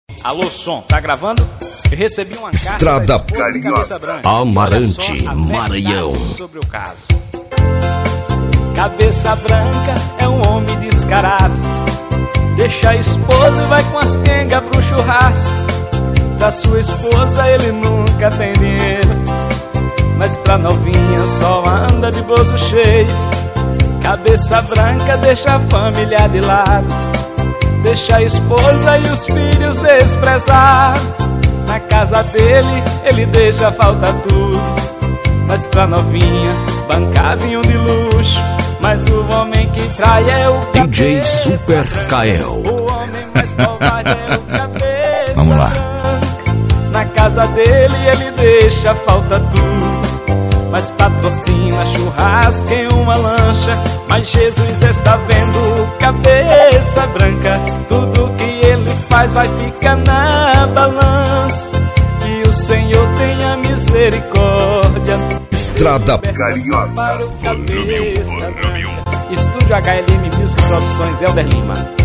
Alô, som, tá gravando? Eu recebi uma Estrada carta Amarante, Maranhão. Sobre o caso. Cabeça branca é um homem descarado. Deixa a esposa e vai com as quengas pro churrasco. Da sua esposa ele nunca tem dinheiro, mas pra novinha só anda de bolso cheio. Cabeça branca deixa a família de lado, deixa a esposa e os filhos desprezados. Na casa dele ele deixa faltar tudo, mas pra novinha bancar vinho de luxo. Mas o homem que trai é o DJ Super Kael. O homem mais covarde é o cabeça. Vamos lá. Branca. Na casa dele ele deixa falta tudo, mas patrocina churrasco em uma lancha. Mas Jesus está vendo cabeça branca. Tudo que ele faz vai ficar na balança. Que o Senhor tenha misericórdia. Estrada Cariosa. Estúdio HLM Music Produções, Helder Lima.